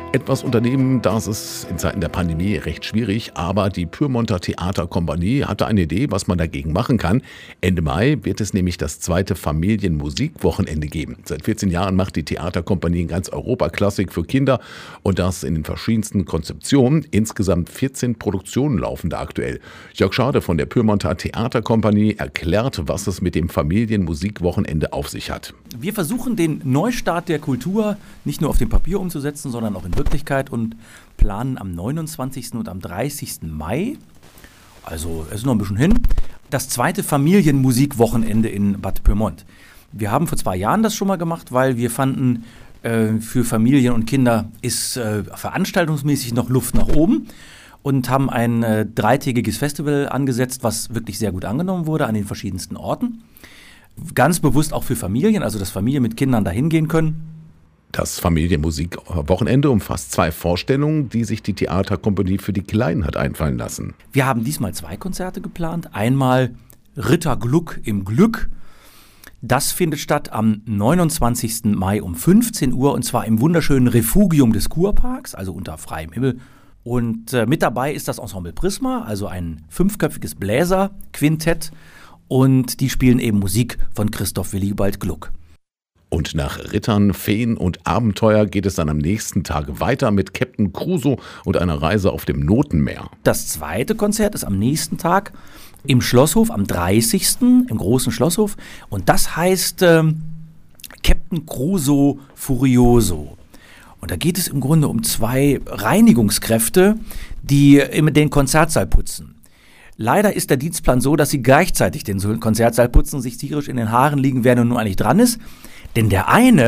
Etwas unternehmen, das ist in Zeiten der Pandemie recht schwierig, aber die Pyrmonter Theaterkompanie hatte eine Idee, was man dagegen machen kann. Ende Mai wird es nämlich das zweite Familienmusikwochenende geben. Seit 14 Jahren macht die Theaterkompanie in ganz Europa Klassik für Kinder und das in den verschiedensten Konzeptionen. Insgesamt 14 Produktionen laufen da aktuell. Jörg Schade von der Pyrmonter Theaterkompanie erklärt, was es mit dem Familienmusikwochenende auf sich hat. Wir versuchen den Neustart der Kultur nicht nur auf dem Papier umzusetzen, sondern auch in Wirklichkeit und planen am 29. und am 30. Mai, also es ist noch ein bisschen hin, das zweite Familienmusikwochenende in Bad Pyrmont. Wir haben vor 2 Jahren das schon mal gemacht, weil wir fanden, für Familien und Kinder ist veranstaltungsmäßig noch Luft nach oben und haben ein 3-tägiges Festival angesetzt, was wirklich sehr gut angenommen wurde an den verschiedensten Orten. Ganz bewusst auch für Familien, also dass Familien mit Kindern dahin gehen können. Das Familienmusikwochenende umfasst 2 Vorstellungen, die sich die Theaterkompanie für die Kleinen hat einfallen lassen. Wir haben diesmal 2 Konzerte geplant. Einmal Ritter Gluck im Glück. Das findet statt am 29. Mai um 15 Uhr und zwar im wunderschönen Refugium des Kurparks, also unter freiem Himmel. Und mit dabei ist das Ensemble Prisma, also ein 5-köpfiges Bläserquintett. Und die spielen eben Musik von Christoph Willibald Gluck. Und nach Rittern, Feen und Abenteuer geht es dann am nächsten Tag weiter mit Captain Crusoe und einer Reise auf dem Notenmeer. Das zweite Konzert ist am nächsten Tag im Schlosshof, am 30. im großen Schlosshof. Und das heißt Captain Crusoe Furioso. Und da geht es im Grunde um 2 Reinigungskräfte, die den Konzertsaal putzen. Leider ist der Dienstplan so, dass sie gleichzeitig den Konzertsaal putzen und sich tierisch in den Haaren liegen werden und nun eigentlich dran ist. Denn der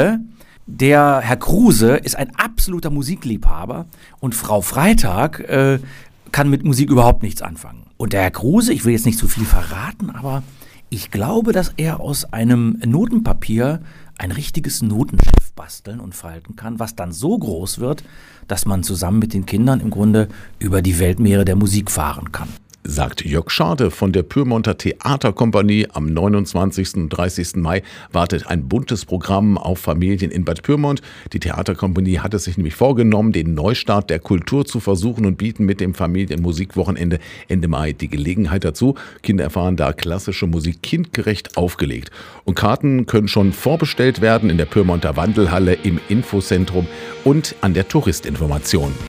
Herr Kruse, ist ein absoluter Musikliebhaber und Frau Freitag kann mit Musik überhaupt nichts anfangen. Und der Herr Kruse, ich will jetzt nicht zu viel verraten, aber ich glaube, dass er aus einem Notenpapier ein richtiges Notenschiff basteln und falten kann, was dann so groß wird, dass man zusammen mit den Kindern im Grunde über die Weltmeere der Musik fahren kann. Sagt Jörg Schade von der Pyrmonter Theaterkompanie. Am 29. und 30. Mai wartet ein buntes Programm auf Familien in Bad Pyrmont. Die Theaterkompanie hat es sich nämlich vorgenommen, den Neustart der Kultur zu versuchen und bieten mit dem Familienmusikwochenende Ende Mai die Gelegenheit dazu. Kinder erfahren da klassische Musik kindgerecht aufgelegt. Und Karten können schon vorbestellt werden in der Pyrmonter Wandelhalle, im Infozentrum und an der Touristinformation.